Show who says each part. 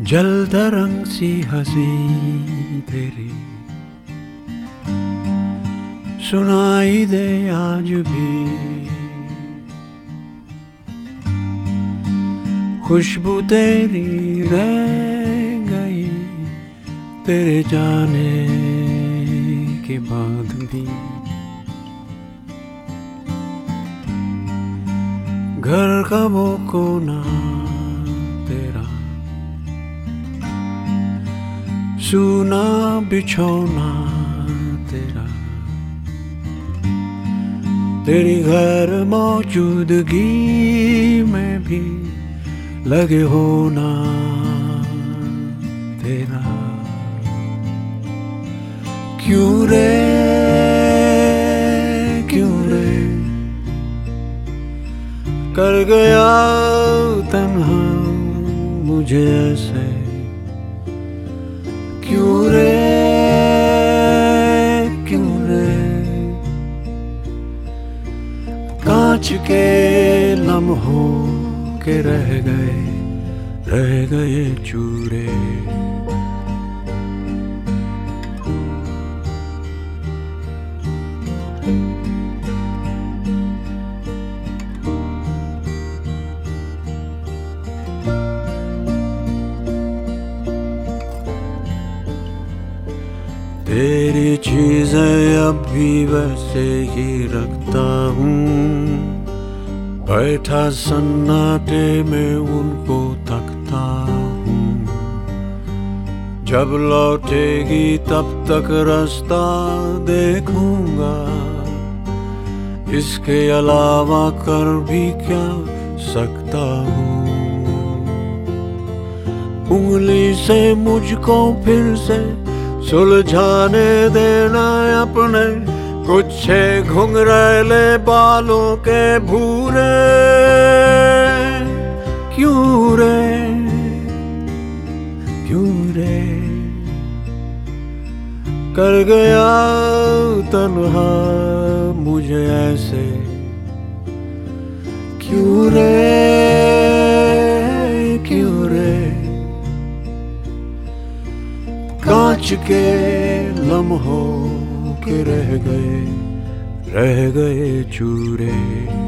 Speaker 1: जल तरंग सी हंसी तेरी सुनाई दे आज भी, खुशबू तेरी रह गई तेरे जाने के बाद भी। घर का वो कोना तेरा, सूना बिछौना तेरा, तेरी गैर मौजूदगी में भी लगे होना तेरा। क्यों रे कर गया तन्हा मुझे ऐसे, क्यों रे कांच के लम्हों के रह गए चूरे। तेरी चीजें अब भी वैसे ही रखता हूँ, बैठा सन्नाटे में उनको तकता हूँ। जब लौटेगी तब तक रास्ता देखूंगा, इसके अलावा कर भी क्या सकता हूँ। उंगली से मुझको फिर से सुलझाने देना अपने गुच्छे घुंघरैले बालों के भूरे। क्यों रे कर गया तन्हा मुझे ऐसे, क्यों रे कांच के लम्हों के रह गए चूरे।